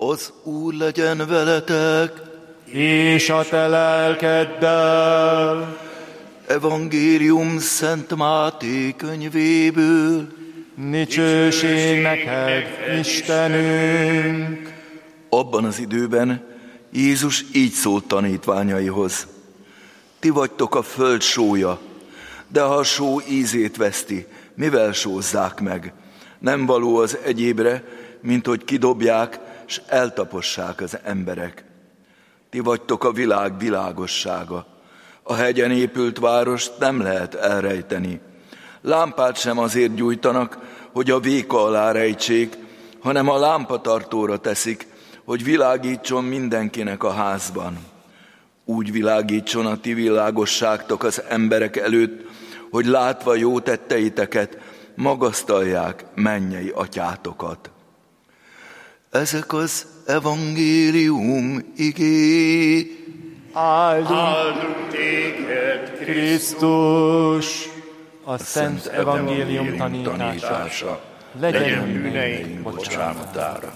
Az Úr legyen veletek, és a te lelkeddel. Evangélium Szent Máté könyvéből. Dicsőség neked, Istenünk! Abban az időben Jézus így szólt tanítványaihoz. Ti vagytok a föld sója, de ha a só ízét veszti, mivel sózzák meg? Nem való az egyébre, mint hogy kidobják, s eltapossák az emberek. Ti vagytok a világ világossága. A hegyen épült várost nem lehet elrejteni. Lámpát sem azért gyújtanak, hogy a véka alá rejtsék, hanem a lámpatartóra teszik, hogy világítson mindenkinek a házban. Úgy világítson a ti világosságtok az emberek előtt, hogy látva jó tetteiteket, magasztalják mennyei atyátokat. Ezek az evangélium igé. Áldunk téged, Krisztus! A Szent Evangélium tanítása legyen bűneink bocsánatára.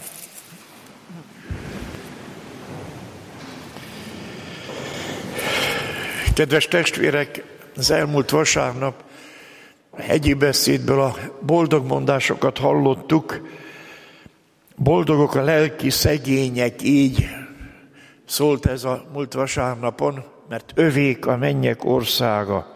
Kedves testvérek, az elmúlt vasárnap a hegyi beszédből a boldogmondásokat hallottuk. Boldogok a lelki szegények, így szólt ez a múlt vasárnapon, mert övék a mennyek országa.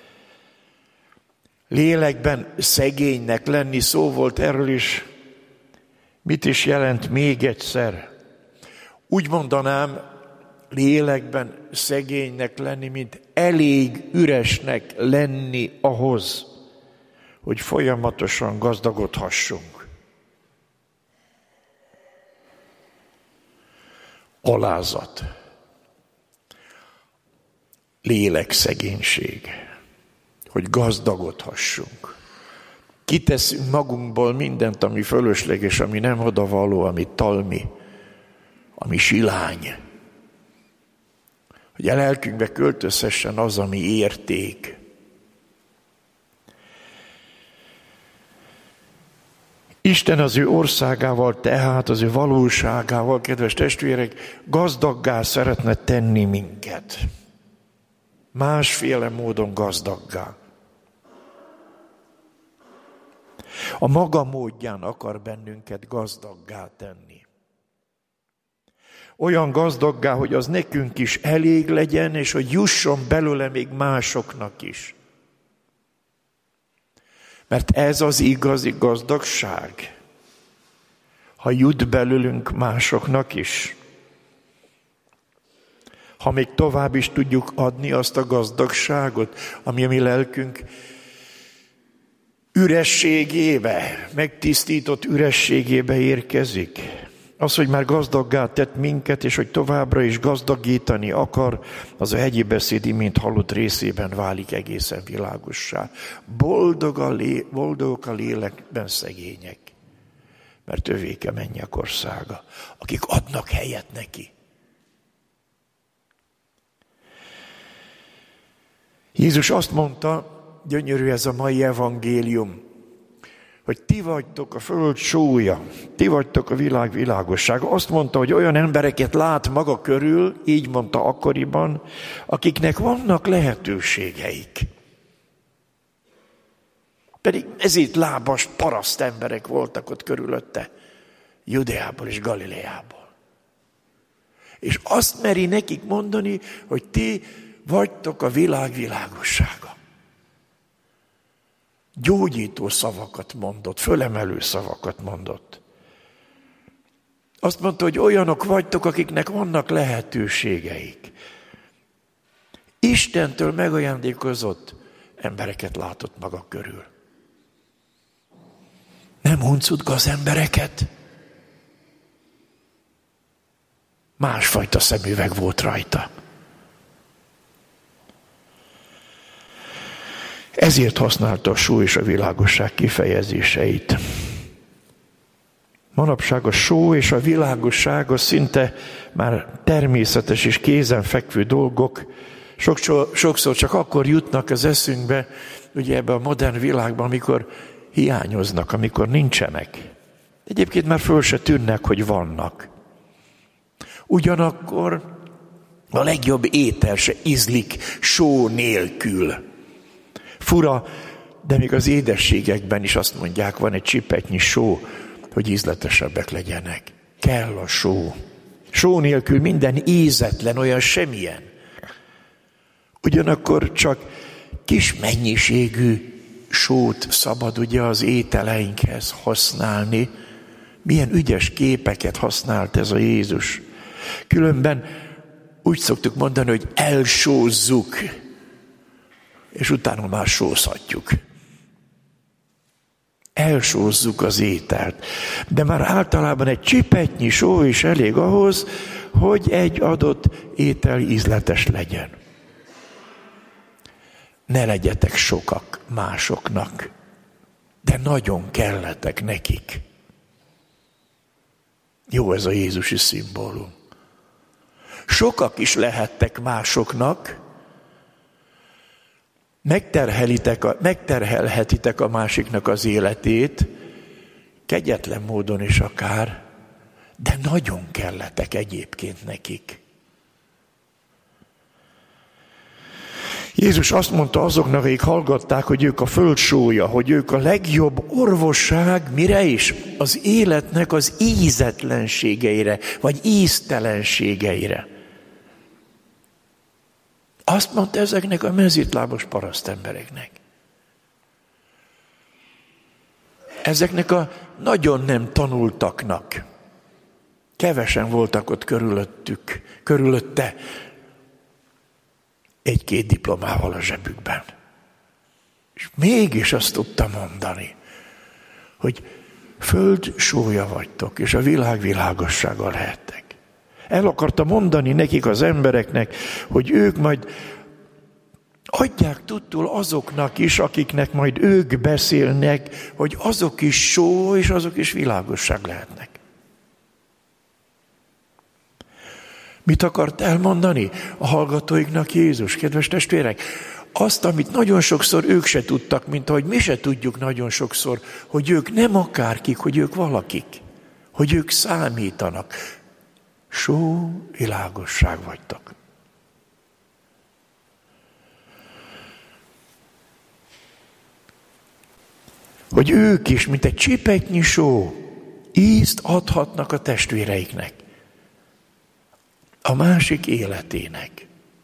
Lélekben szegénynek lenni, szó volt erről is. Mit is jelent még egyszer? Úgy mondanám, lélekben szegénynek lenni, mint elég üresnek lenni ahhoz, hogy folyamatosan gazdagodhassunk. Alázat, lélekszegénység, hogy gazdagodhassunk. Kiteszünk magunkból mindent, ami fölösleges, ami nem odavaló, ami talmi, ami silány. Hogy a lelkünkbe költözhessen az, ami érték. Isten az ő országával, tehát az ő valóságával, kedves testvérek, gazdaggá szeretne tenni minket. Másféle módon gazdaggá. A maga módján akar bennünket gazdaggá tenni. Olyan gazdaggá, hogy az nekünk is elég legyen, és hogy jusson belőle még másoknak is. Mert ez az igazi gazdagság, ha jut belőlünk másoknak is. Ha még tovább is tudjuk adni azt a gazdagságot, ami a mi lelkünk ürességébe, megtisztított ürességébe érkezik. Az, hogy már gazdaggá tett minket, és hogy továbbra is gazdagítani akar, az a hegyi beszéd imént hallott részében válik egészen világossá. Boldogok a lélekben szegények, mert övék a mennyek országa, akik adnak helyet neki. Jézus azt mondta, gyönyörű ez a mai evangélium, hogy ti vagytok a föld sója, ti vagytok a világ világossága. Azt mondta, hogy olyan embereket lát maga körül, így mondta akkoriban, akiknek vannak lehetőségeik. Pedig ezért lábas paraszt emberek voltak ott körülötte, Judeából és Galileából. És azt meri nekik mondani, hogy ti vagytok a világ világossága. Gyógyító szavakat mondott, fölemelő szavakat mondott. Azt mondta, hogy olyanok vagytok, akiknek vannak lehetőségeik. Istentől megajándékozott embereket látott maga körül. Nem huncutga az embereket. Másfajta szemüveg volt rajta. Ezért használta a só és a világosság kifejezéseit. Manapság a só és a világosság az szinte már természetes és kézenfekvő dolgok. Sokszor csak akkor jutnak az eszünkbe, ugye ebben a modern világban, amikor hiányoznak, amikor nincsenek. Egyébként már föl se tűnnek, hogy vannak. Ugyanakkor a legjobb étel se ízlik só nélkül. Fura, de még az édességekben is azt mondják, van egy csipetnyi só, hogy ízletesebbek legyenek. Kell a só. Só nélkül minden ízetlen, olyan semmilyen. Ugyanakkor csak kis mennyiségű sót szabad ugye az ételeinkhez használni. Milyen ügyes képeket használt ez a Jézus. Különben úgy szoktuk mondani, hogy elsózzuk, és utána már sózhatjuk. Elsózzuk az ételt. De már általában egy csipetnyi só is elég ahhoz, hogy egy adott étel ízletes legyen. Ne legyetek sokak másoknak, de nagyon kelletek nekik. Jó ez a jézusi szimbólum. Sokak is lehettek másoknak, megterhelhetitek a másiknak az életét, kegyetlen módon is akár, de nagyon kelletek egyébként nekik. Jézus azt mondta azoknak, akik hallgatták, hogy ők a föld sója, hogy ők a legjobb orvosság, mire is? Az életnek az ízetlenségeire, vagy íztelenségeire. Azt mondta ezeknek a mezítlábos parasztembereknek. Ezeknek a nagyon nem tanultaknak. Kevesen voltak ott körülötte, egy-két diplomával a zsebükben. És mégis azt tudta mondani, hogy föld sója vagytok, és a világ világossága lehettek. El akarta mondani nekik az embereknek, hogy ők majd adják tudtul azoknak is, akiknek majd ők beszélnek, hogy azok is só, és azok is világosság lehetnek. Mit akart elmondani a hallgatóiknak Jézus, kedves testvérek? Azt, amit nagyon sokszor ők se tudtak, mint ahogy mi se tudjuk nagyon sokszor, hogy ők nem akárkik, hogy ők valakik, hogy ők számítanak. Só, világosság vagytok. Hogy ők is, mint egy csipetnyi só, ízt adhatnak a testvéreiknek, a másik életének.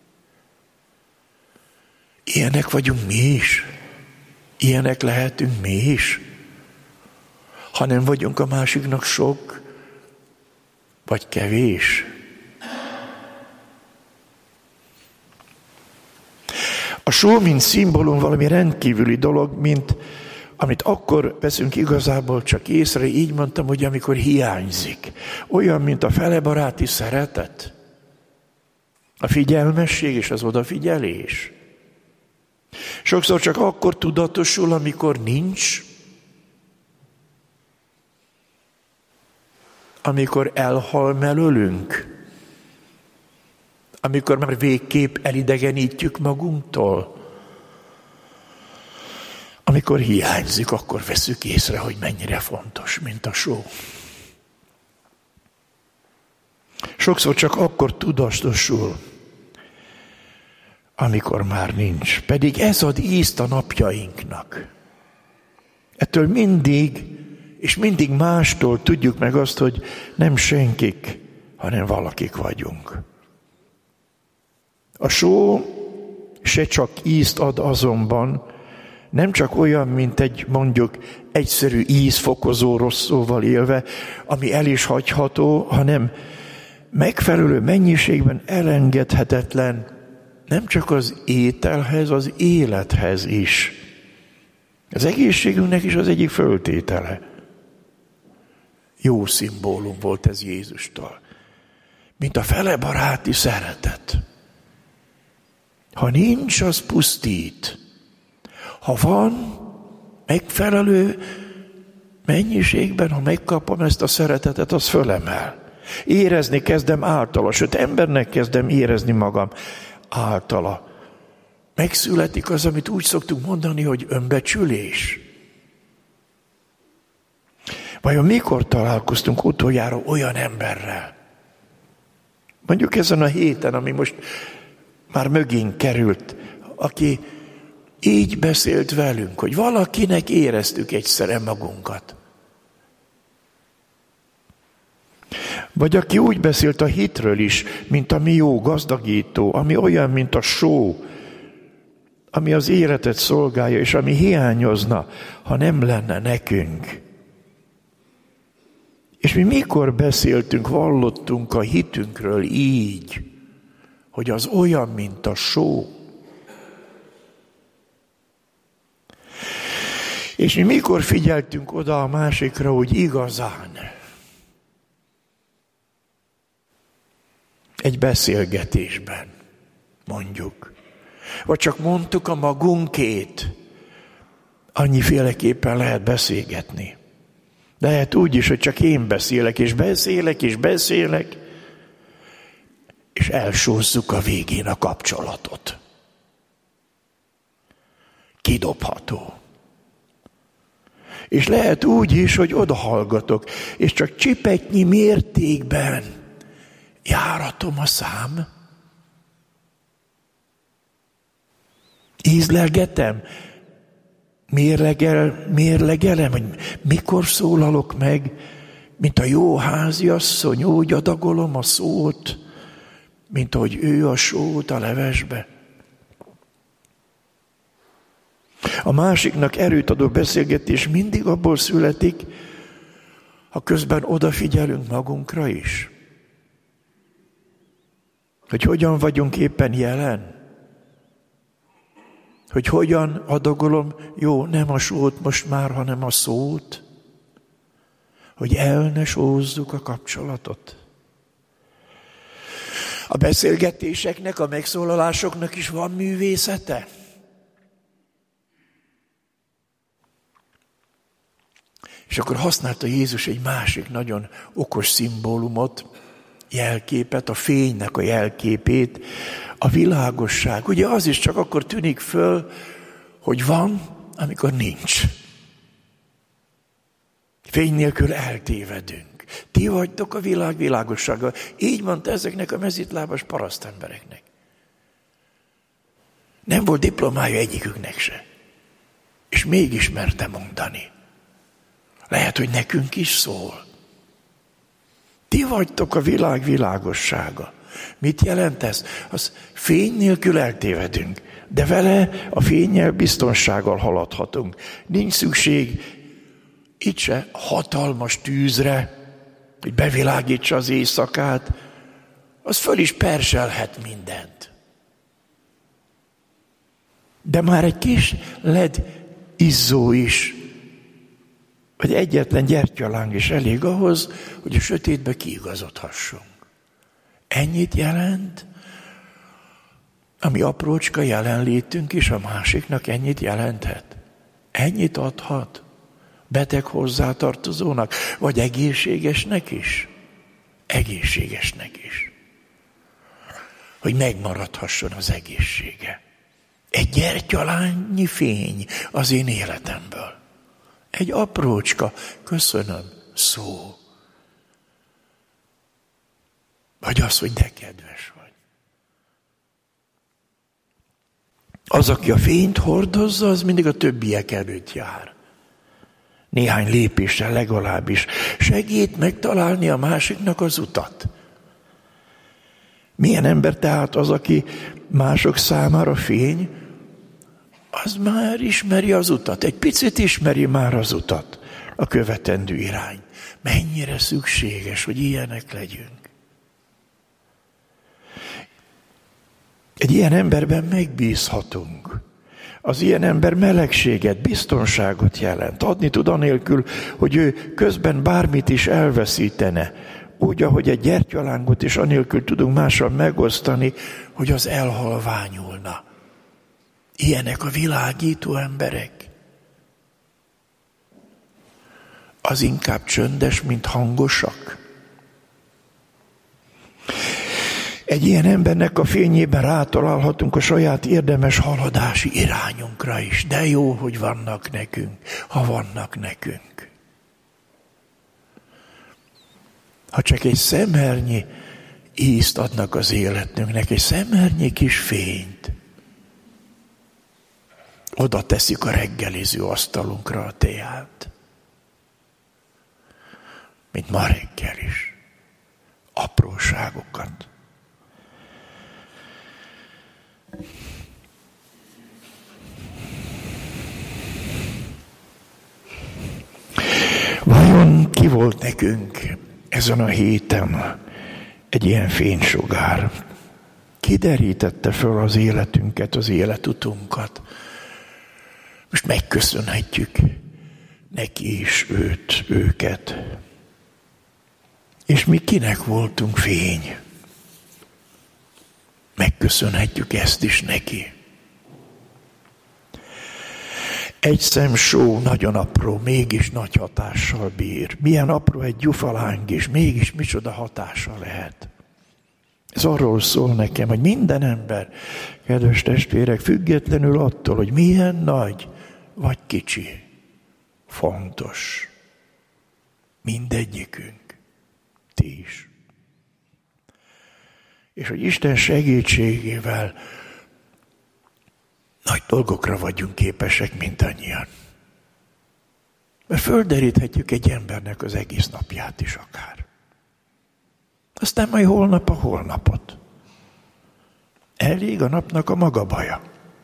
Ilyenek vagyunk mi is. Ilyenek lehetünk mi is. Ha nem vagyunk a másiknak sok, vagy kevés. A só, mint szimbólum, valami rendkívüli dolog, mint amit akkor veszünk igazából csak észre, így mondtam, hogy amikor hiányzik. Olyan, mint a felebaráti szeretet. A figyelmesség és az odafigyelés. Sokszor csak akkor tudatosul, amikor nincs, amikor elhal mellőlünk, amikor már végképp elidegenítjük magunktól, amikor hiányzik, akkor veszük észre, hogy mennyire fontos, mint a só. Sokszor csak akkor tudatosul, amikor már nincs. Pedig ez ad ízt a napjainknak. Ettől mindig, és mindig mástól tudjuk meg azt, hogy nem senkik, hanem valakik vagyunk. A só se csak ízt ad azonban, nem csak olyan, mint egy mondjuk egyszerű ízfokozó, rossz szóval élve, ami el is hagyható, hanem megfelelő mennyiségben elengedhetetlen, nem csak az ételhez, az élethez is. Az egészségünknek is az egyik föltétele. Jó szimbólum volt ez Jézustól. Mint a felebaráti szeretet. Ha nincs, az pusztít. Ha van, megfelelő mennyiségben, ha megkapom ezt a szeretetet, az fölemel. Érezni kezdem általa, sőt embernek kezdem érezni magam általa. Megszületik az, amit úgy szoktuk mondani, hogy önbecsülés. Vajon mikor találkoztunk utoljára olyan emberrel, Mondjuk ezen a héten, ami most már mögénk került, aki így beszélt velünk, hogy valakinek éreztük egyszerre magunkat. Vagy aki úgy beszélt a hitről is, mint ami jó, gazdagító, ami olyan, mint a só, ami az életet szolgálja, és ami hiányozna, ha nem lenne nekünk. És mi mikor beszéltünk, vallottunk a hitünkről így, hogy az olyan, mint a só. És mi mikor figyeltünk oda a másikra, hogy igazán egy beszélgetésben, mondjuk. Vagy csak mondtuk a magunkét. Annyiféleképpen lehet beszélgetni. Lehet úgy is, hogy csak én beszélek, és elsózzuk a végén a kapcsolatot. Kidobható. És lehet úgy is, hogy odahallgatok, és csak csipetnyi mértékben járatom a szám. Ízlelgetem, mérlegelem, hogy mikor szólalok meg, mint a jó háziasszony, úgy adagolom a szót, mint ahogy ő a sót a levesbe. A másiknak erőt adó beszélgetés mindig abból születik, ha közben odafigyelünk magunkra is. Hogy hogyan vagyunk éppen jelen. Hogy hogyan adagolom, jó, nem a sót most már, hanem a szót. Hogy el ne sózzuk a kapcsolatot. A beszélgetéseknek, a megszólalásoknak is van művészete. És akkor használta Jézus egy másik nagyon okos szimbólumot, jelképet, a fénynek a jelképét, a világosság. Ugye az is csak akkor tűnik föl, hogy van, amikor nincs. Fény nélkül eltévedünk. Ti vagytok a világ világossága. Így mondta ezeknek a mezítlábas parasztembereknek. Nem volt diplomája egyiküknek se. És mégis merte mondani. Lehet, hogy nekünk is szól. Ti vagytok a világ világossága. Mit jelent ez? Az fény nélkül eltévedünk, de vele a fénnyel biztonsággal haladhatunk. Nincs szükség itt se hatalmas tűzre, hogy bevilágítsa az éjszakát, az föl is perselhet mindent. De már egy kis LED izzó is, vagy egyetlen gyertyaláng is elég ahhoz, hogy a sötétbe kiigazodhassunk. Ennyit jelent, ami aprócska jelenlétünk is a másiknak ennyit jelenthet. Ennyit adhat beteg hozzátartozónak, vagy egészségesnek is. Egészségesnek is. Hogy megmaradhasson az egészsége. Egy gyertyalányi fény az én életemből. Egy aprócska, köszönöm, szó. Vagy az, hogy de kedves vagy. Az, aki a fényt hordozza, az mindig a többiek előtt jár. Néhány lépéssel legalábbis segít megtalálni a másiknak az utat. Milyen ember tehát az, aki mások számára fény, az már ismeri az utat. Egy picit ismeri már az utat, a követendő irány. Mennyire szükséges, hogy ilyenek legyünk. Egy ilyen emberben megbízhatunk. Az ilyen ember melegséget, biztonságot jelent. Adni tud anélkül, hogy ő közben bármit is elveszítene. Úgy, ahogy egy gyertyalángot is anélkül tudunk mással megosztani, hogy az elhalványulna. Ilyenek a világító emberek. Az inkább csöndes, mint hangosak. Egy ilyen embernek a fényében rátalálhatunk a saját érdemes haladási irányunkra is. De jó, hogy vannak nekünk, ha vannak nekünk. Ha csak egy szemernyi ízt adnak az életünknek, egy szemernyi kis fényt. Oda teszik a reggeliző asztalunkra a teát. Mint ma reggel is. Apróságokat. Vajon ki volt nekünk ezen a héten egy ilyen fénysugár? Ki derítette föl az életünket, az életutunkat? Most megköszönhetjük neki is őket. És mi kinek voltunk fény? Megköszönhetjük ezt is neki. Egy szem só nagyon apró, mégis nagy hatással bír. Milyen apró egy gyufaláng is, mégis micsoda hatása lehet. Ez arról szól nekem, hogy minden ember, kedves testvérek, függetlenül attól, hogy milyen nagy vagy kicsi, fontos. Mindegyikünk. Ti is. És hogy Isten segítségével nagy dolgokra vagyunk képesek mindannyian. Mert földeríthetjük egy embernek az egész napját is akár. Aztán majd holnap a holnapot. Elég a napnak a maga baja.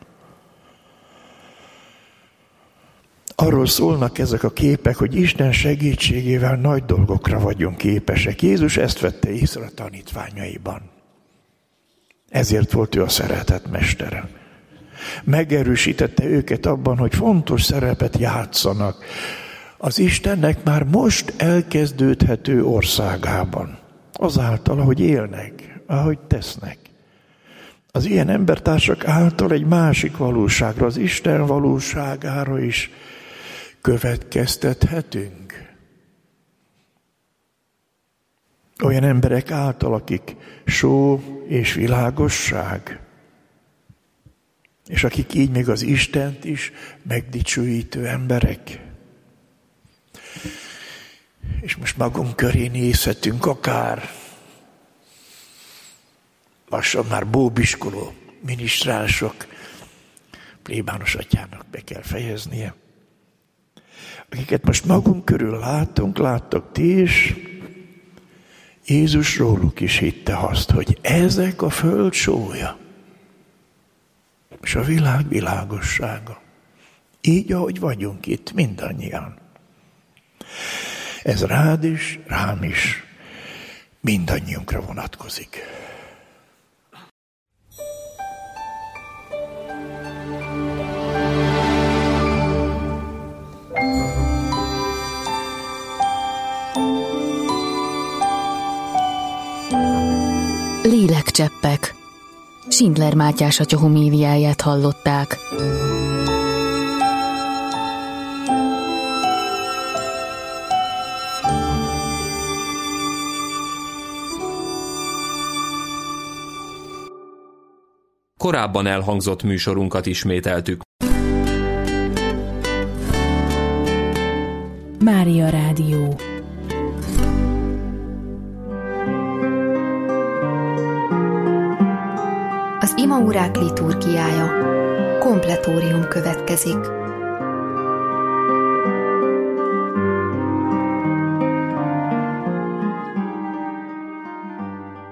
Arról szólnak ezek a képek, hogy Isten segítségével nagy dolgokra vagyunk képesek. Jézus ezt vette észre a tanítványaiban. Ezért volt ő a szeretet mestere. Megerősítette őket abban, hogy fontos szerepet játszanak az Istennek már most elkezdődhető országában. Azáltal, ahogy élnek, ahogy tesznek. Az ilyen embertársak által egy másik valóságra, az Isten valóságára is következtethetünk. Olyan emberek által, akik só és világosság, és akik így még az Istent is megdicsőítő emberek. És most magunk köré nézhetünk akár lassan már bóbiskoló minisztránsok, plébános atyának be kell fejeznie, akiket most magunk körül láttok ti is. Jézus róluk is hitte azt, hogy ezek a föld sója, és a világ világossága. Így, ahogy vagyunk itt, mindannyian. Ez rád is, rám is, mindannyiunkra vonatkozik. Lélekcseppek. Schindler Mátyás atya homéliáját hallották. Korábban elhangzott műsorunkat ismételtük. Mária Rádió. Az imaórák liturgiája. Kompletórium következik.